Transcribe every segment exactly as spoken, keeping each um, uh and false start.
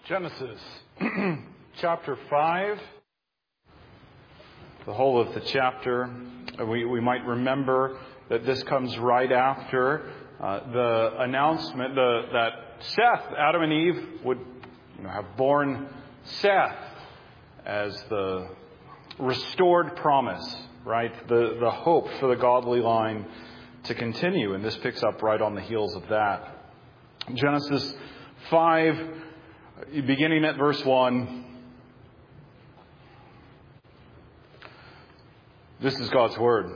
Genesis chapter five, the whole of the chapter. We, we might remember that this comes right after uh, the announcement the, that Seth, Adam and Eve, would you know, have born Seth as the restored promise, right? The, the hope for the godly line to continue. And this picks up right on the heels of that. Genesis five, beginning at verse one. This is God's Word.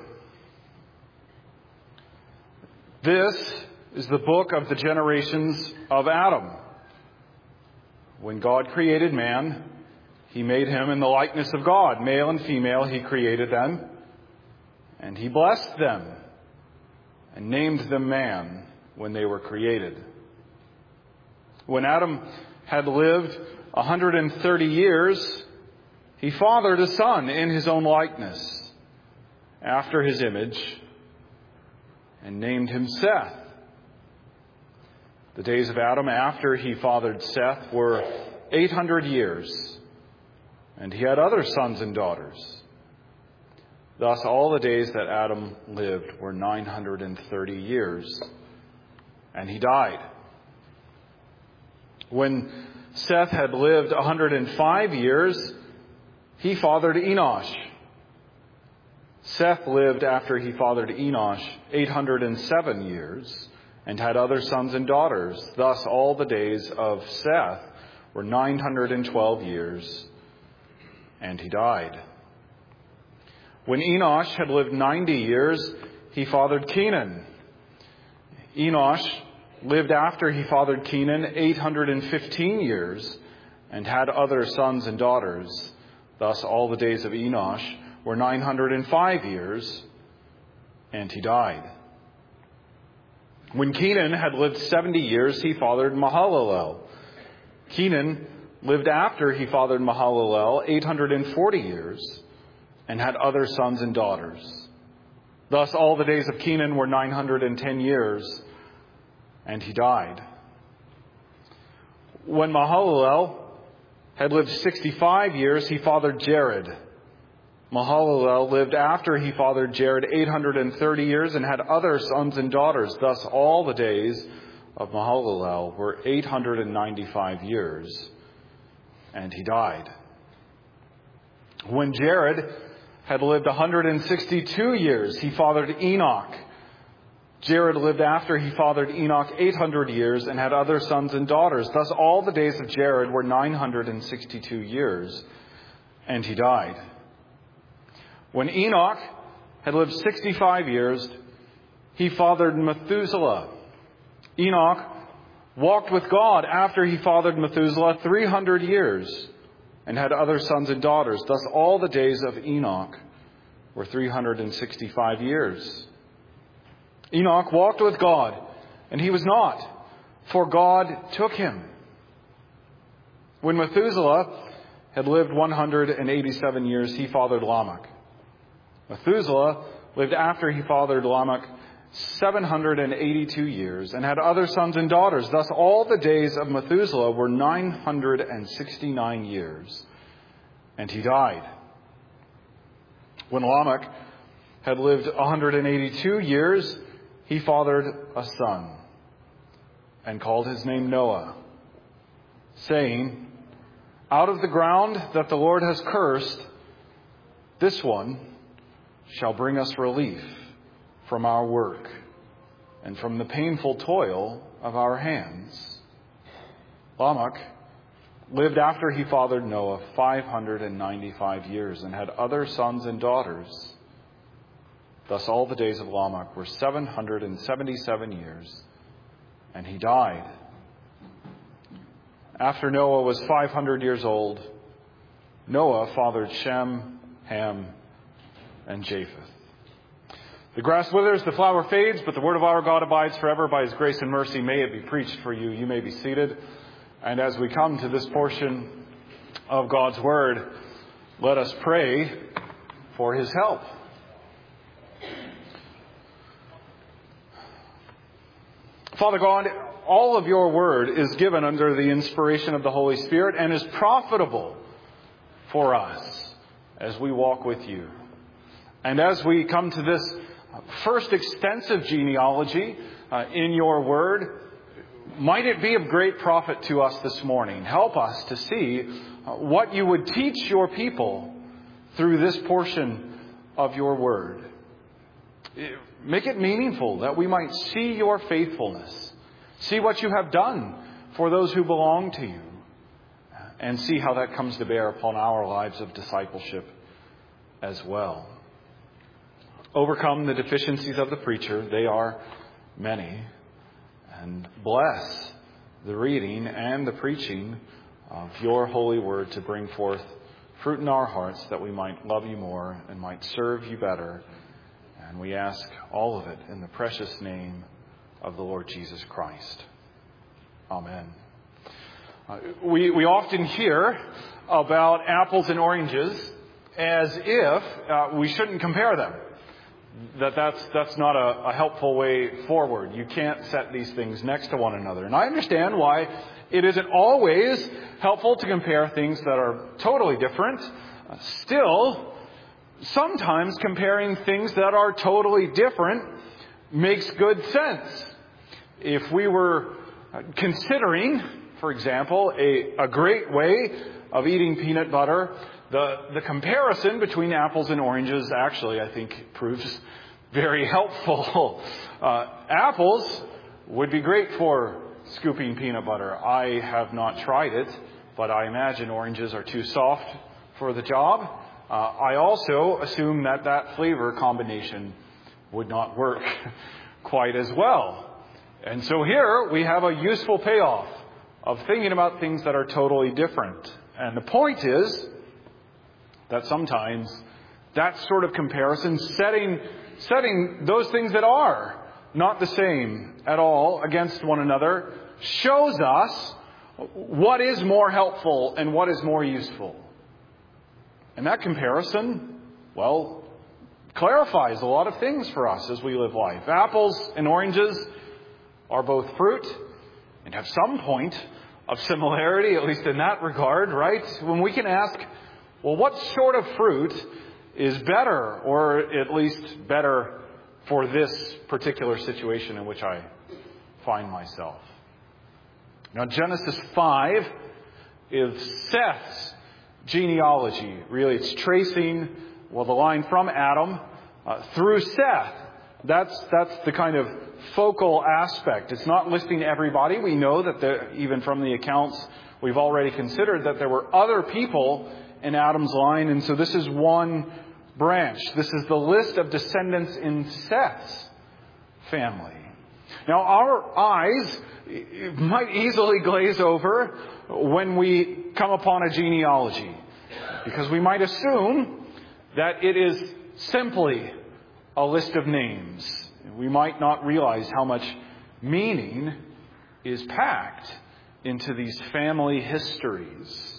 This is the book of the generations of Adam. When God created man, He made him in the likeness of God. Male and female, He created them. And He blessed them and named them man when they were created. When Adam had lived one hundred thirty years, he fathered a son in his own likeness, after his image, and named him Seth. The days of Adam after he fathered Seth were eight hundred years, and he had other sons and daughters. Thus all the days that Adam lived were nine hundred thirty years, and he died. When Seth had lived one hundred five years, he fathered Enosh. Seth lived after he fathered Enosh eight hundred seven years and had other sons and daughters. Thus all the days of Seth were nine hundred twelve years, and he died. When Enosh had lived ninety years, he fathered Kenan. Enosh lived after he fathered Kenan eight hundred fifteen years and had other sons and daughters. Thus all the days of Enosh were nine hundred five years, and he died. When Kenan had lived seventy years, he fathered Mahalalel. Kenan lived after he fathered Mahalalel eight hundred forty years and had other sons and daughters. Thus all the days of Kenan were nine hundred ten years, and he died. When Mahalalel had lived sixty-five years, he fathered Jared. Mahalalel lived after he fathered Jared eight hundred thirty years and had other sons and daughters. Thus all the days of Mahalalel were eight hundred ninety-five years, and he died. When Jared had lived one hundred sixty-two years, he fathered Enoch. Jared lived after he fathered Enoch eight hundred years and had other sons and daughters. Thus all the days of Jared were nine hundred sixty-two years, and he died. When Enoch had lived sixty-five years, he fathered Methuselah. Enoch walked with God after he fathered Methuselah three hundred years and had other sons and daughters. Thus all the days of Enoch were three hundred sixty-five years. Enoch walked with God, and he was not, for God took him. When Methuselah had lived one hundred eighty-seven years, he fathered Lamech. Methuselah lived after he fathered Lamech seven hundred eighty-two years and had other sons and daughters. Thus all the days of Methuselah were nine hundred sixty-nine years, and he died. When Lamech had lived one hundred eighty-two years, he fathered a son and called his name Noah, saying, "Out of the ground that the Lord has cursed, this one shall bring us relief from our work and from the painful toil of our hands." Lamech lived after he fathered Noah five hundred ninety-five years and had other sons and daughters. Thus all the days of Lamech were seven hundred seventy-seven years, and he died. After Noah was five hundred years old, Noah fathered Shem, Ham, and Japheth. The grass withers, the flower fades, but the word of our God abides forever. By His grace and mercy may it be preached for you. You may be seated. And as we come to this portion of God's Word, let us pray for His help. Father God, all of your word is given under the inspiration of the Holy Spirit and is profitable for us as we walk with you. And as we come to this first extensive genealogy uh, in your word, might it be of great profit to us this morning. Help us to see uh, what you would teach your people through this portion of your word. Make it meaningful that we might see your faithfulness, see what you have done for those who belong to you, and see how that comes to bear upon our lives of discipleship as well. Overcome the deficiencies of the preacher, they are many, and bless the reading and the preaching of your holy word to bring forth fruit in our hearts that we might love you more and might serve you better. And we ask all of it in the precious name of the Lord Jesus Christ. Amen. Uh, we, we often hear about apples and oranges as if uh, we shouldn't compare them. That that's, that's not a, a helpful way forward. You can't set these things next to one another. And I understand why it isn't always helpful to compare things that are totally different. Uh, still, sometimes comparing things that are totally different makes good sense. If we were considering, for example, a, a great way of eating peanut butter, the, the comparison between apples and oranges actually, I think, proves very helpful. Uh, apples would be great for scooping peanut butter. I have not tried it, but I imagine oranges are too soft for the job. Uh, I also assume that that flavor combination would not work quite as well. And so here we have a useful payoff of thinking about things that are totally different. And the point is that sometimes that sort of comparison, setting, setting those things that are not the same at all against one another, shows us what is more helpful and what is more useful. And that comparison, well, clarifies a lot of things for us as we live life. Apples and oranges are both fruit and have some point of similarity, at least in that regard, right? When we can ask, well, what sort of fruit is better, or at least better for this particular situation in which I find myself? Now, Genesis five is Seth's genealogy. Really, it's tracing, well, the line from Adam uh, through Seth. That's that's the kind of focal aspect. It's not listing everybody. We know that there, even from the accounts we've already considered, that there were other people in Adam's line, and so this is one branch. This is the list of descendants in Seth's family. Now, our eyes might easily glaze over when we come upon a genealogy, because we might assume that it is simply a list of names. We might not realize how much meaning is packed into these family histories.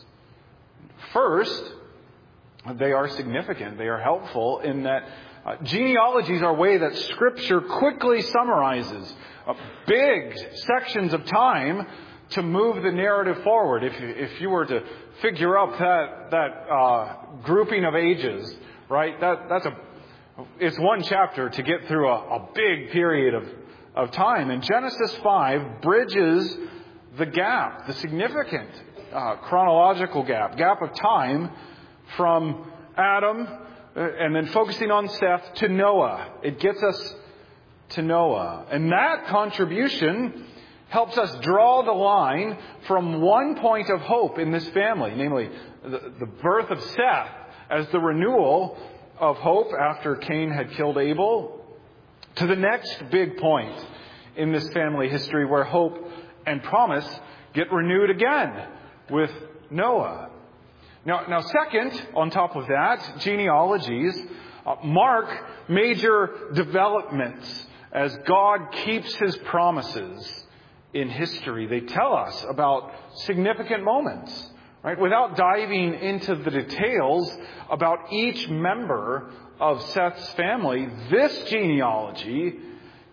First, they are significant. They are helpful in that uh, genealogies are a way that Scripture quickly summarizes uh, big sections of time to move the narrative forward. If you, if you were to figure out that that uh, grouping of ages, right? That that's a it's one chapter to get through a, a big period of of time. And Genesis five bridges the gap, the significant uh, chronological gap, gap of time from Adam uh, and then focusing on Seth to Noah. It gets us to Noah. And that contribution helps us draw the line from one point of hope in this family, namely the, the birth of Seth as the renewal of hope after Cain had killed Abel, to the next big point in this family history where hope and promise get renewed again with Noah. Now, now second, on top of that, genealogies uh, mark major developments as God keeps His promises in history. They tell us about significant moments, right? Without diving into the details about each member of Seth's family, this genealogy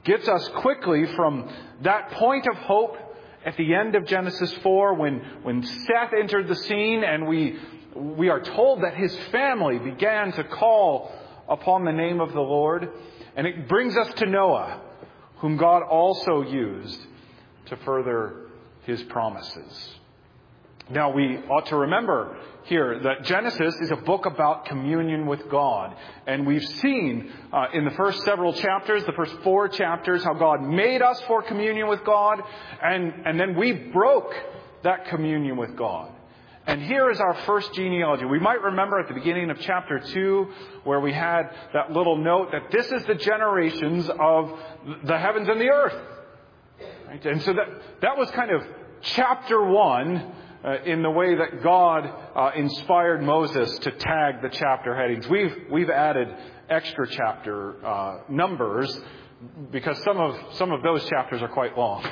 gets us quickly from that point of hope at the end of Genesis four when, when Seth entered the scene and we, we are told that his family began to call upon the name of the Lord. And it brings us to Noah, whom God also used to further his promises. Now, we ought to remember here that Genesis is a book about communion with God. And we've seen uh, in the first several chapters, the first four chapters, how God made us for communion with God. And, and then we broke that communion with God. And here is our first genealogy. We might remember at the beginning of chapter two, where we had that little note that this is the generations of the heavens and the earth. Right? And so that, that was kind of chapter one uh, in the way that God uh, inspired Moses to tag the chapter headings. We've, we've added extra chapter uh, numbers because some of some of those chapters are quite long.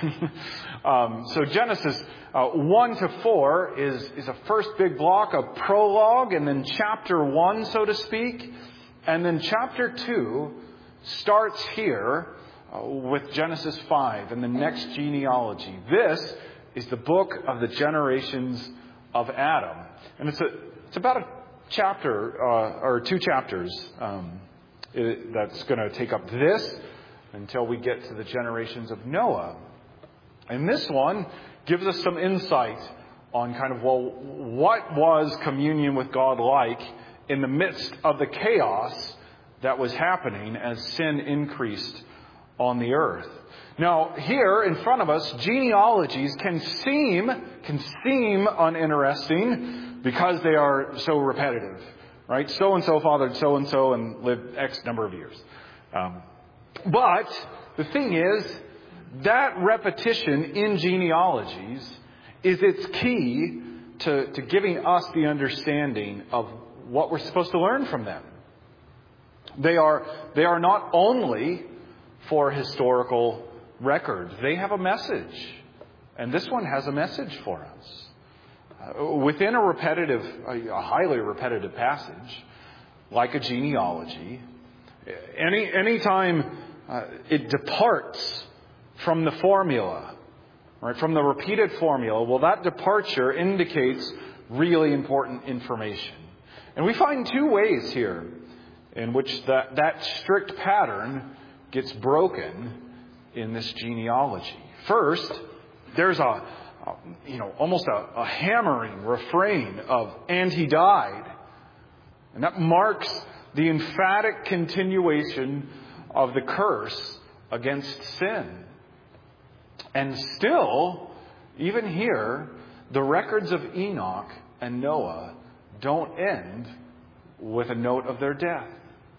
um, so Genesis uh, one to four is is a first big block of prologue, and then chapter one, so to speak, and then chapter two starts here uh, with Genesis five and the next genealogy. This is the book of the generations of Adam, and it's a it's about a chapter uh, or two chapters um, it, that's going to take up this until we get to the generations of Noah. And this one gives us some insight on kind of, well, what was communion with God like in the midst of the chaos that was happening as sin increased on the earth. Now, here in front of us, genealogies can seem, can seem uninteresting because they are so repetitive, right? So-and-so fathered so-and-so and lived X number of years. Um, But the thing is, that repetition in genealogies is its key to, to giving us the understanding of what we're supposed to learn from them. They are, they are not only for historical records. They have a message. And this one has a message for us. Uh, within a repetitive, a, a highly repetitive passage, like a genealogy, any any time Uh, it departs from the formula, right? From the repeated formula. Well, that departure indicates really important information. And we find two ways here in which that, that strict pattern gets broken in this genealogy. First, there's a, a you know, almost a, a hammering refrain of, and he died. And that marks the emphatic continuation of the curse against sin. And still, even here, the records of Enoch and Noah don't end with a note of their death.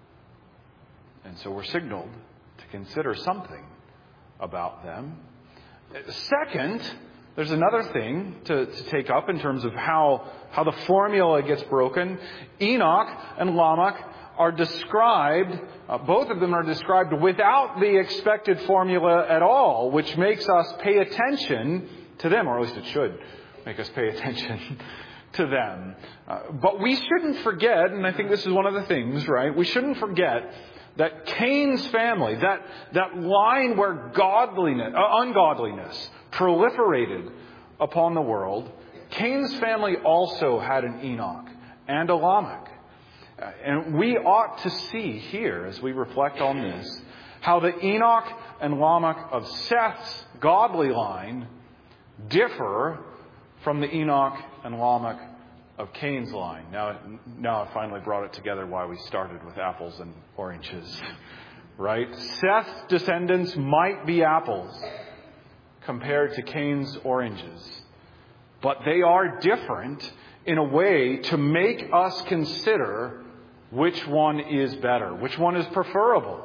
And so we're signaled to consider something about them. Second, there's another thing to, to take up in terms of how, how the formula gets broken. Enoch and Lamech are described, uh, both of them are described without the expected formula at all, which makes us pay attention to them, or at least it should make us pay attention to them. Uh, but we shouldn't forget, and I think this is one of the things, right? We shouldn't forget that Cain's family, that, that line where godliness, uh, ungodliness proliferated upon the world, Cain's family also had an Enoch and a Lamech. And we ought to see here, as we reflect on this, how the Enoch and Lamech of Seth's godly line differ from the Enoch and Lamech of Cain's line. Now, now I finally brought it together why we started with apples and oranges, right? Seth's descendants might be apples compared to Cain's oranges, but they are different in a way to make us consider which one is better, which one is preferable.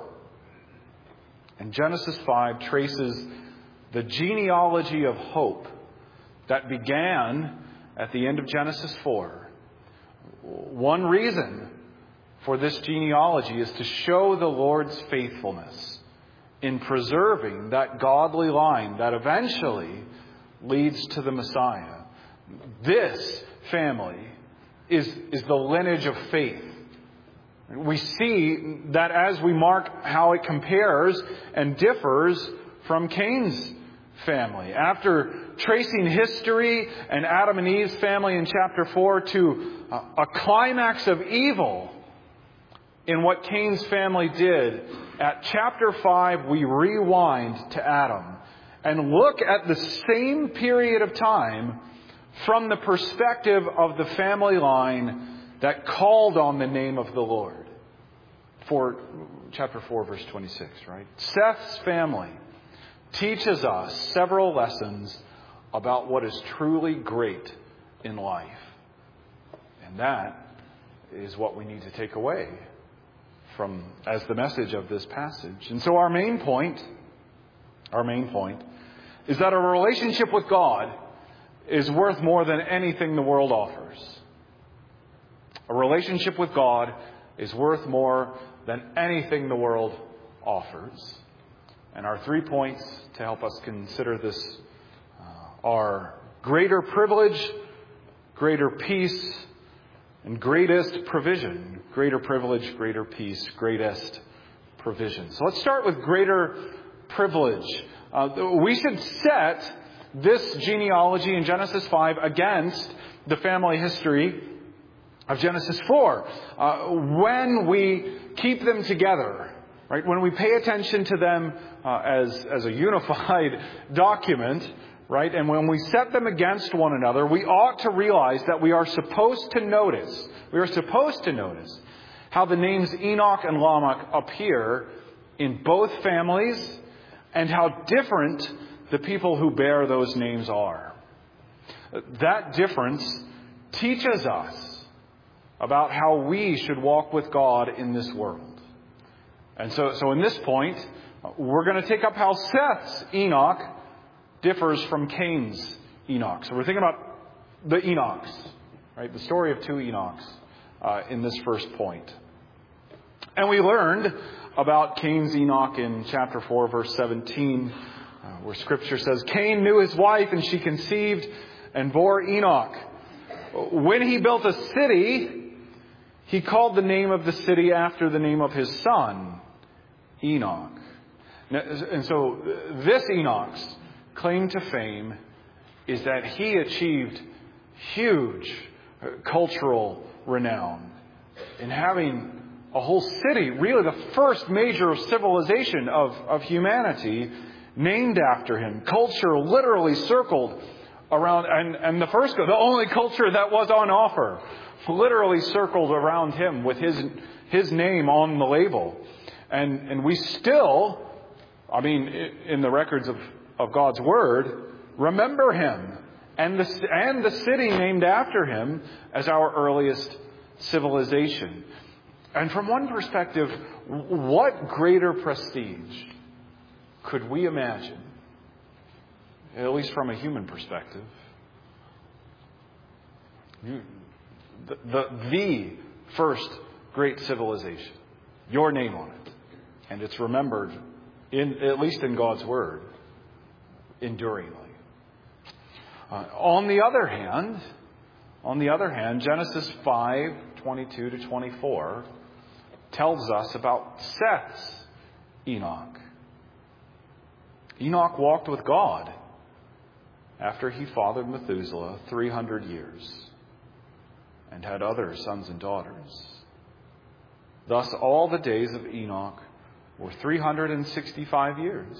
And Genesis five traces the genealogy of hope that began at the end of Genesis four. One reason for this genealogy is to show the Lord's faithfulness in preserving that godly line that eventually leads to the Messiah. This family is, is the lineage of faith We see that as we mark how it compares and differs from Cain's family. After tracing history and Adam and Eve's family in chapter four to a climax of evil in what Cain's family did, at chapter five we rewind to Adam and look at the same period of time from the perspective of the family line that called on the name of the Lord. For chapter four, verse twenty-six, right? Seth's family teaches us several lessons about what is truly great in life. And that is what we need to take away from as the message of this passage. And so our main point, our main point, is that a relationship with God is worth more than anything the world offers. A relationship with God is worth more than anything the world offers. And our three points to help us consider this uh, are greater privilege, greater peace, and greatest provision. Greater privilege, greater peace, greatest provision. So let's start with greater privilege. Uh, we should set this genealogy in Genesis five against the family history of Genesis four. Uh, when we keep them together, right? When we pay attention to them uh, as, as a unified document, right? And when we set them against one another, we ought to realize that we are supposed to notice, we are supposed to notice how the names Enoch and Lamech appear in both families and how different the people who bear those names are. That difference teaches us about how we should walk with God in this world. And so, so in this point, we're going to take up how Seth's Enoch differs from Cain's Enoch. So we're thinking about the Enochs, right? The story of two Enochs uh, in this first point. And we learned about Cain's Enoch in chapter four, verse seventeen, uh, where Scripture says, Cain knew his wife, and she conceived and bore Enoch. When he built a city, he called the name of the city after the name of his son, Enoch. And so this Enoch's claim to fame is that he achieved huge cultural renown in having a whole city, really the first major civilization of, of humanity, named after him. Culture literally circled around, and, and the first, the only culture that was on offer, literally circled around him with his his name on the label. And and we still, I mean, in the records of, of God's Word, remember him and the, and the city named after him as our earliest civilization. And from one perspective, what greater prestige could we imagine, at least from a human perspective? The, the, the first great civilization, your name on it, and it's remembered, in at least in God's Word, enduringly. Uh, on the other hand, on the other hand, Genesis five twenty-two to twenty-four tells us about Seth's Enoch. Enoch walked with God after he fathered Methuselah three hundred years and had other sons and daughters. Thus all the days of Enoch were three hundred sixty-five years.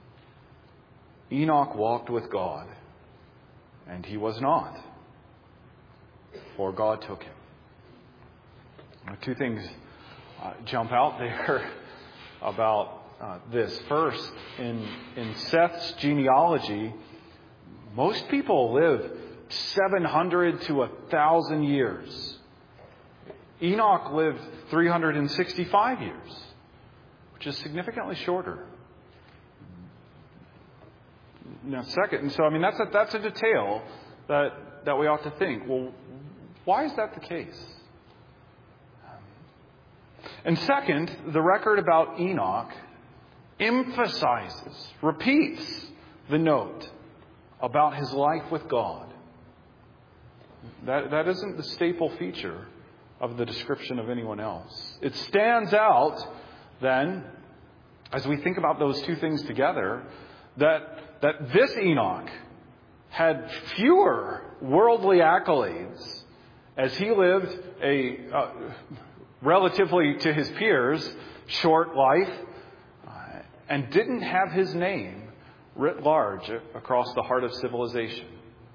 Enoch walked with God, and he was not, for God took him. Two things uh, jump out there about uh, this. First, in, in Seth's genealogy, most people live seven hundred to one thousand years. Enoch lived three hundred sixty-five years, which is significantly shorter. Now, second, and so I mean that's a, that's a detail that that we ought to think. Well, why is that the case? And second, the record about Enoch emphasizes, repeats the note about his life with God. That that isn't the staple feature of the description of anyone else. It stands out, then, as we think about those two things together, that, that this Enoch had fewer worldly accolades as he lived a, uh, relatively to his peers, short life, uh, and didn't have his name writ large across the heart of civilization.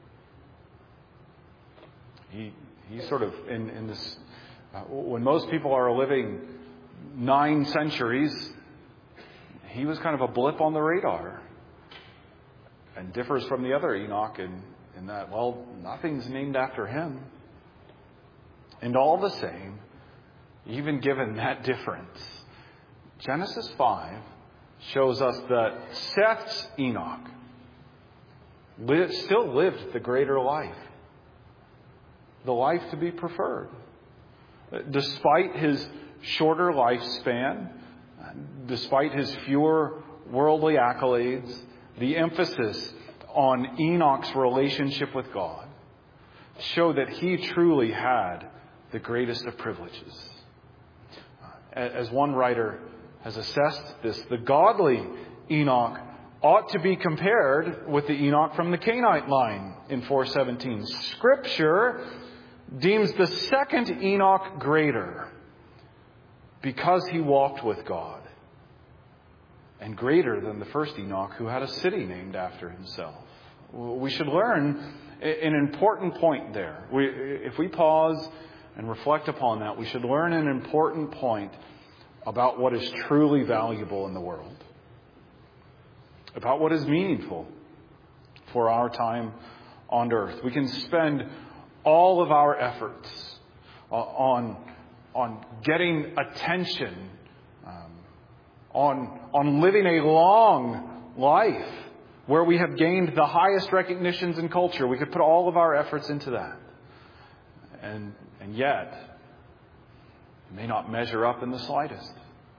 He, he sort of, in, in this, uh, when most people are living nine centuries, he was kind of a blip on the radar. And differs from the other Enoch in, in that, well, nothing's named after him. And all the same, even given that difference, Genesis five shows us that Seth's Enoch li- still lived the greater life. The life to be preferred. Despite his shorter lifespan, despite his fewer worldly accolades, the emphasis on Enoch's relationship with God showed that he truly had the greatest of privileges. As one writer has assessed this, the godly Enoch ought to be compared with the Enoch from the Cainite line in four seventeen. Scripture deems the second Enoch greater because he walked with God, and greater than the first Enoch, who had a city named after himself. We should learn an important point there. We, if we pause and reflect upon that, we should learn an important point about what is truly valuable in the world, about what is meaningful for our time on earth. We can spend all of our efforts on, on getting attention, um, on, on living a long life where we have gained the highest recognitions in culture. We could put all of our efforts into that. And, and yet, it may not measure up in the slightest.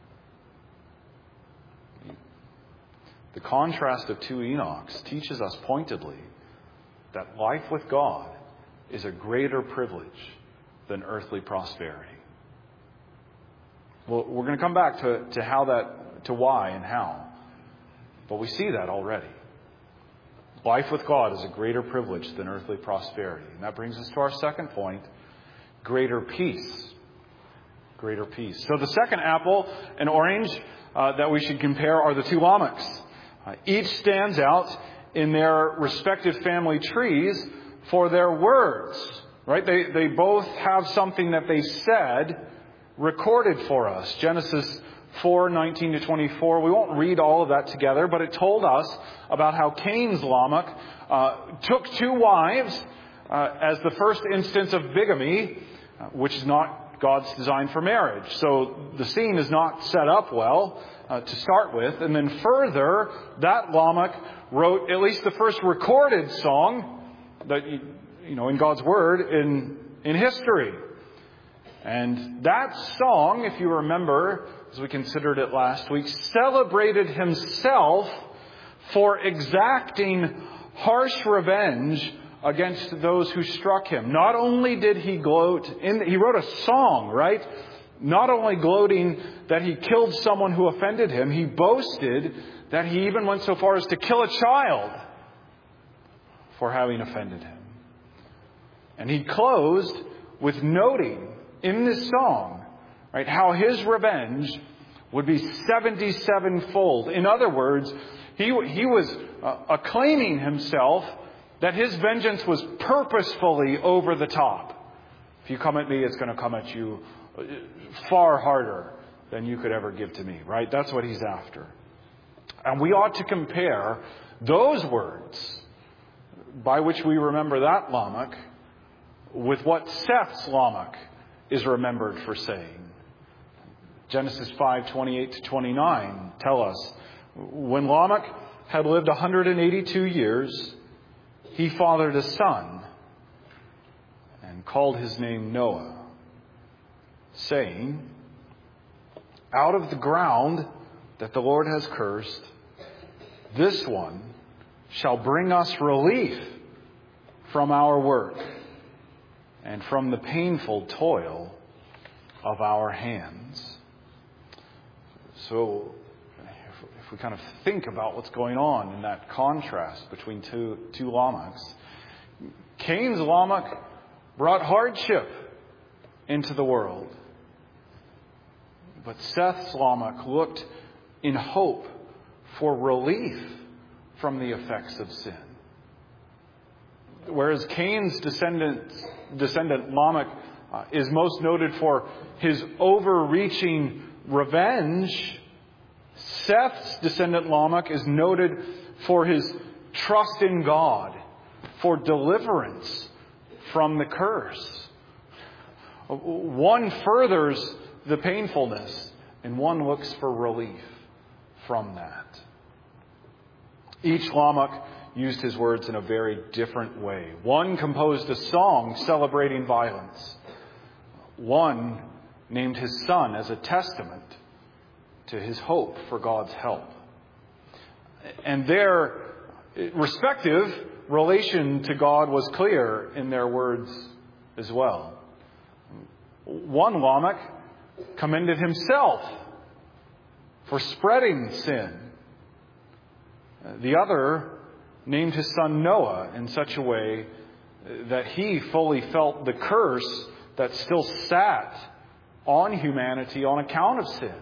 The contrast of two Enochs teaches us pointedly that life with God is a greater privilege than earthly prosperity. Well, we're going to come back to, to how that, to why and how. But we see that already. Life with God is a greater privilege than earthly prosperity. And that brings us to our second point, greater peace. Greater peace. So the second apple and orange uh, that we should compare are the two Lamechs. Uh, each stands out in their respective family trees for their words. Right? They, they both have something that they said recorded for us. Genesis four, nineteen to twenty-four. We won't read all of that together, but it told us about how Cain's Lamech uh, took two wives uh, as the first instance of bigamy, uh, which is not God's design for marriage. So the scene is not set up well uh, to start with. And then further, that Lamech wrote at least the first recorded song that, you know, in God's Word in, in history. And that song, if you remember, as we considered it last week, celebrated himself for exacting harsh revenge against those who struck him. Not only did he gloat, in, he wrote a song, right? Not only gloating that he killed someone who offended him, he boasted that he even went so far as to kill a child for having offended him. And he closed with noting in this song, right, how his revenge would be seventy-seven-fold. In other words, he, he was uh, acclaiming himself that his vengeance was purposefully over the top. If you come at me, it's going to come at you far harder than you could ever give to me, right? That's what he's after. And we ought to compare those words by which we remember that Lamech with what Seth's Lamech is remembered for saying. Genesis five, twenty-eight to twenty-nine tell us, when Lamech had lived one hundred eighty-two years, he fathered a son and called his name Noah, saying, out of the ground that the Lord has cursed, this one shall bring us relief from our work and from the painful toil of our hands. So if we kind of think about what's going on in that contrast between two, two Lamechs, Cain's Lamech brought hardship into the world. But Seth's Lamech looked in hope for relief from the effects of sin. Whereas Cain's descendant, descendant Lamech uh, is most noted for his overreaching revenge, Seth's descendant Lamech is noted for his trust in God, for deliverance from the curse. One furthers the painfulness, and one looks for relief from that. Each Lamech used his words in a very different way. One composed a song celebrating violence. One named his son as a testament to his hope for God's help. And their respective relation to God was clear in their words as well. One Lamech commended himself for spreading sin. The other named his son Noah in such a way that he fully felt the curse that still sat on humanity on account of sin.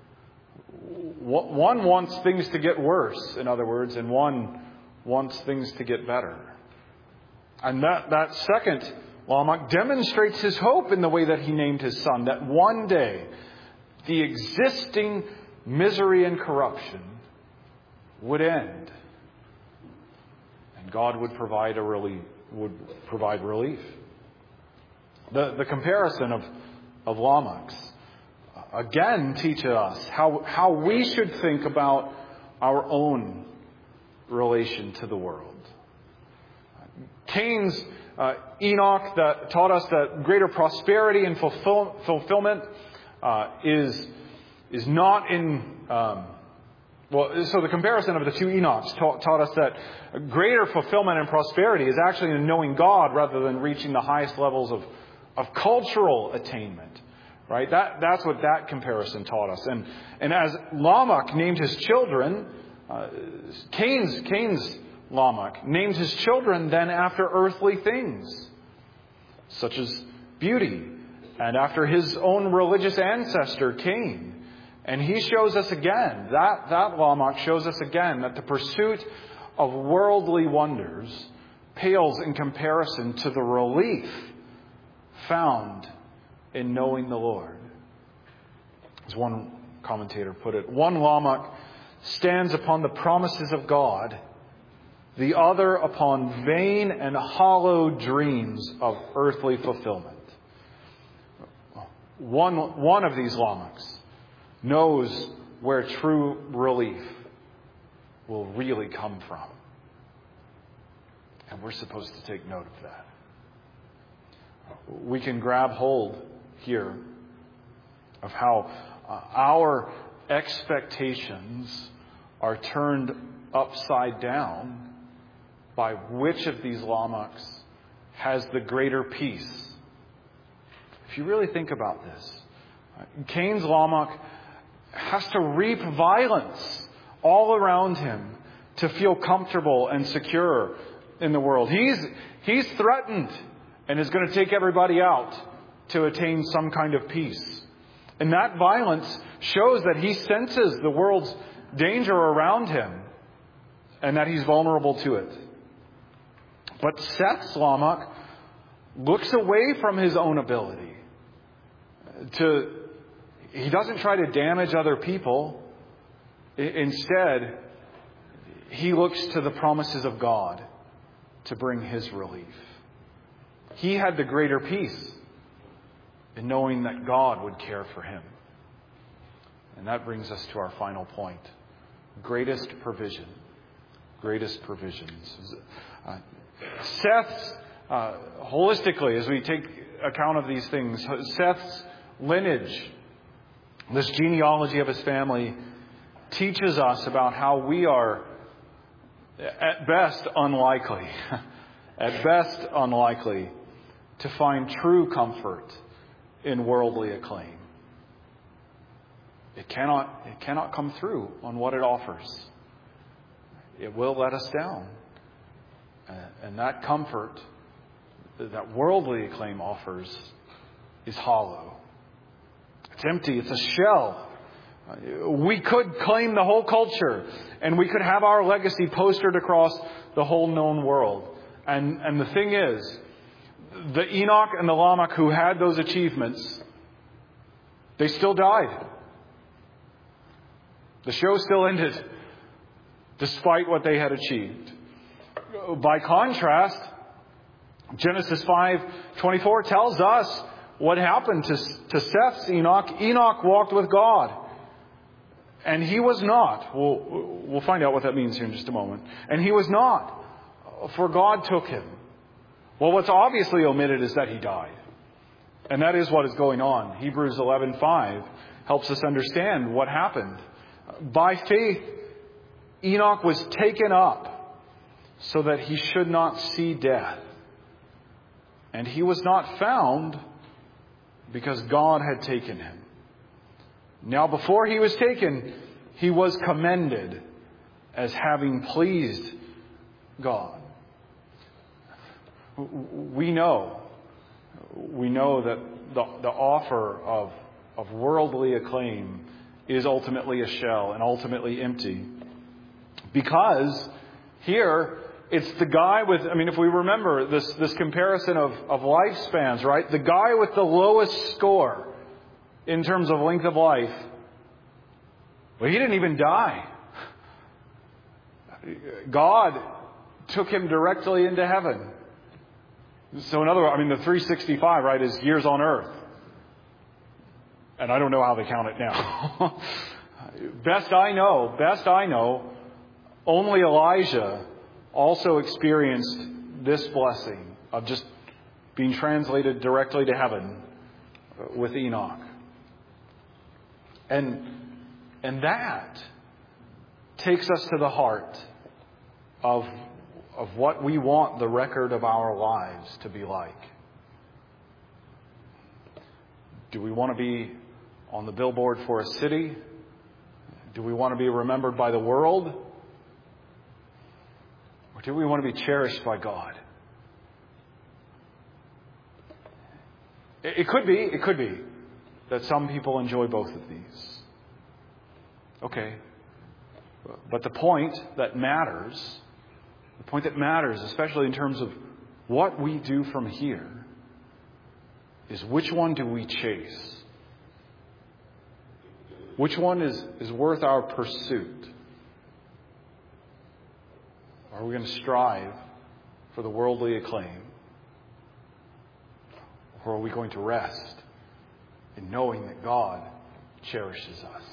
One wants things to get worse, in other words, and one wants things to get better. And that, that second Lamech demonstrates his hope in the way that he named his son, that one day the existing misery and corruption would end, and God would provide a relief. Would provide relief. The the comparison of of Lamechs again teaches us how how we should think about our own relation to the world. Cain's uh, Enoch that taught us that greater prosperity and fulfill, fulfillment uh, is is not in um, well. So the comparison of the two Enochs taught, taught us that greater fulfillment and prosperity is actually in knowing God rather than reaching the highest levels of of cultural attainment. Right? That that's what that comparison taught us. And and as Lamech named his children, uh, Cain's Cain's Lamech named his children then after earthly things, such as beauty, and after his own religious ancestor, Cain. And he shows us again, that, that Lamech shows us again that the pursuit of worldly wonders pales in comparison to the relief found in knowing the Lord. As one commentator put it, one Lamech stands upon the promises of God, the other upon vain and hollow dreams of earthly fulfillment. One, one of these Lamechs knows where true relief will really come from. And we're supposed to take note of that. We can grab hold here of how uh, our expectations are turned upside down by which of these Lamechs has the greater peace. If you really think about this, Cain's Lamech has to reap violence all around him to feel comfortable and secure in the world. He's, he's threatened and is going to take everybody out to attain some kind of peace. And that violence shows that he senses the world's danger around him and that he's vulnerable to it. But Seth's Lamech looks away from his own ability. To, he doesn't try to damage other people. Instead, he looks to the promises of God to bring his relief. He had the greater peace in knowing that God would care for him. And that brings us to our final point. Greatest provision. Greatest provisions. Uh, Seth's, uh, holistically, as we take account of these things, Seth's lineage, this genealogy of his family, teaches us about how we are, at best, unlikely, at best, unlikely to find true comfort in worldly acclaim. It cannot, it cannot come through on what it offers. It will let us down. And that comfort that worldly acclaim offers is hollow. It's empty. It's a shell. We could claim the whole culture, and we could have our legacy postered across the whole known world. And, and the thing is, the Enoch and the Lamech who had those achievements, they still died. The show still ended, despite what they had achieved. By contrast, Genesis five twenty-four tells us what happened to, to Seth's Enoch. Enoch walked with God. And he was not. We'll, we'll find out what that means here in just a moment. And he was not, for God took him. Well, what's obviously omitted is that he died. And that is what is going on. Hebrews eleven five helps us understand what happened. By faith, Enoch was taken up so that he should not see death. And he was not found because God had taken him. Now, before he was taken, he was commended as having pleased God. We know, we know that the, the offer of, of worldly acclaim is ultimately a shell and ultimately empty. Because here, it's the guy with, I mean, if we remember this, this comparison of, of lifespans, right? The guy with the lowest score in terms of length of life, well, he didn't even die. God took him directly into heaven. So in other words, I mean, the three sixty-five, right, is years on earth. And I don't know how they count it now. Best I know, best I know, only Elijah also experienced this blessing of just being translated directly to heaven with Enoch. And, and that takes us to the heart of, of what we want the record of our lives to be like. Do we want to be on the billboard for a city? Do we want to be remembered by the world? Or do we want to be cherished by God? It, it could be, it could be that some people enjoy both of these. Okay. But the point that matters, the point that matters, especially in terms of what we do from here, is which one do we chase? Which one is, is worth our pursuit? Are we going to strive for the worldly acclaim? Or are we going to rest in knowing that God cherishes us?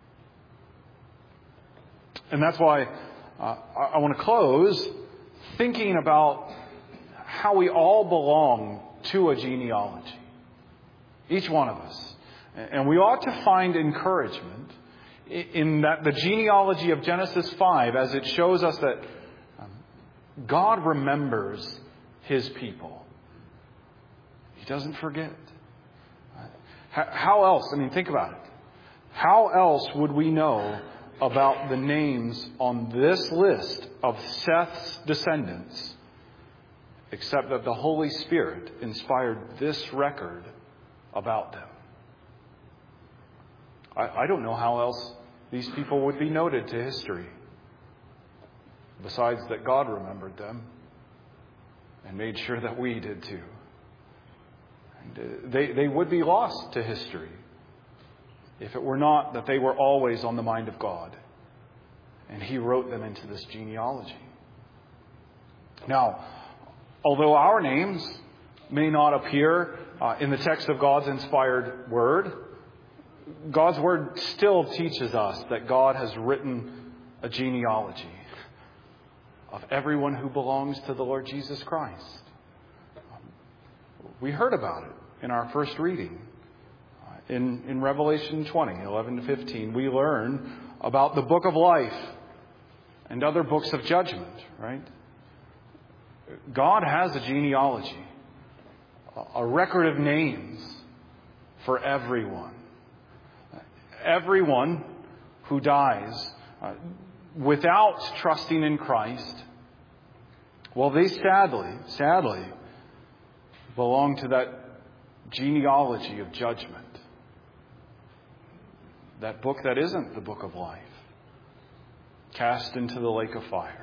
And that's why uh, I want to close thinking about how we all belong to a genealogy. Each one of us. And we ought to find encouragement in that the genealogy of Genesis five, as it shows us that God remembers His people. He doesn't forget. How else? I mean, think about it. How else would we know about the names on this list of Seth's descendants except that the Holy Spirit inspired this record about them? I, I don't know how else these people would be noted to history, besides that God remembered them and made sure that we did too. And they, they would be lost to history if it were not that they were always on the mind of God. And He wrote them into this genealogy. Now, although our names may not appear uh, in the text of God's inspired Word, God's Word still teaches us that God has written a genealogy of everyone who belongs to the Lord Jesus Christ. We heard about it in our first reading. In, in Revelation twenty, eleven to fifteen, we learn about the book of life and other books of judgment, right? God has a genealogy, a record of names for everyone. Everyone who dies uh, without trusting in Christ, well, they sadly, sadly belong to that genealogy of judgment. That book that isn't the book of life, cast into the lake of fire.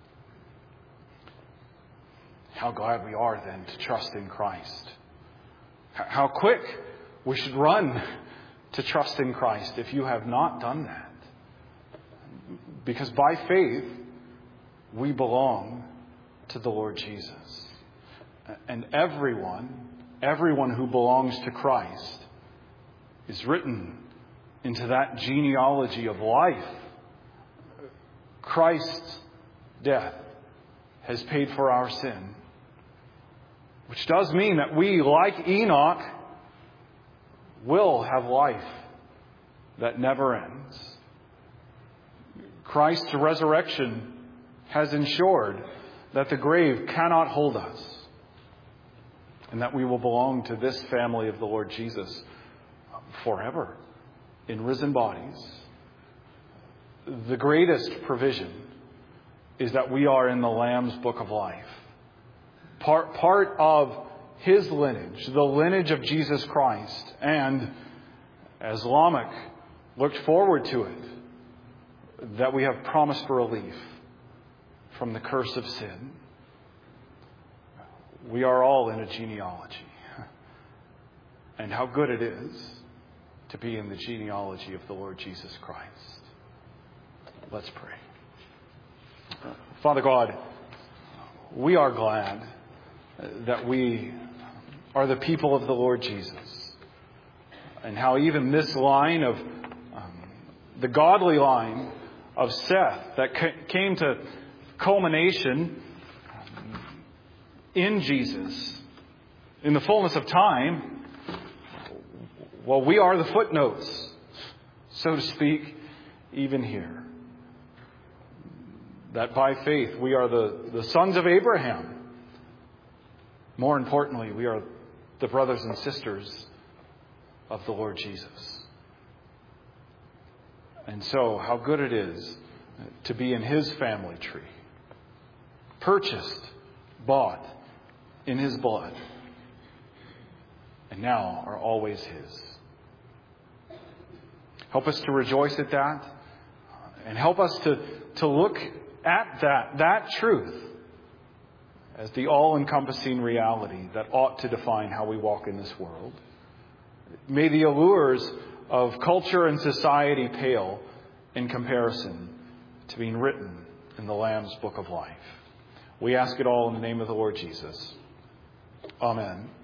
How glad we are then to trust in Christ. How quick we should run to trust in Christ if you have not done that. Because by faith, we belong to the Lord Jesus. And everyone, everyone who belongs to Christ is written into that genealogy of life. Christ's death has paid for our sin, which does mean that we, like Enoch, will have life that never ends. Christ's resurrection has ensured that the grave cannot hold us, and that we will belong to this family of the Lord Jesus forever in risen bodies. The greatest provision is that we are in the Lamb's book of life. Part, part of his lineage, the lineage of Jesus Christ. And as Lamech looked forward to it, that we have promised relief from the curse of sin. We are all in a genealogy. And how good it is to be in the genealogy of the Lord Jesus Christ. Let's pray. Father God, we are glad that we are the people of the Lord Jesus. And how even this line of, um, the godly line of Seth that ca- came to culmination in Jesus, in the fullness of time, well, we are the footnotes, so to speak, even here. That by faith we are the, the sons of Abraham. More importantly, we are the brothers and sisters of the Lord Jesus. And so, how good it is to be in his family tree. Purchased, bought in his blood. And now are always his. Help us to rejoice at that. And help us to, to look at that, that truth as the all-encompassing reality that ought to define how we walk in this world. May the allures of culture and society pale in comparison to being written in the Lamb's book of life. We ask it all in the name of the Lord Jesus. Amen.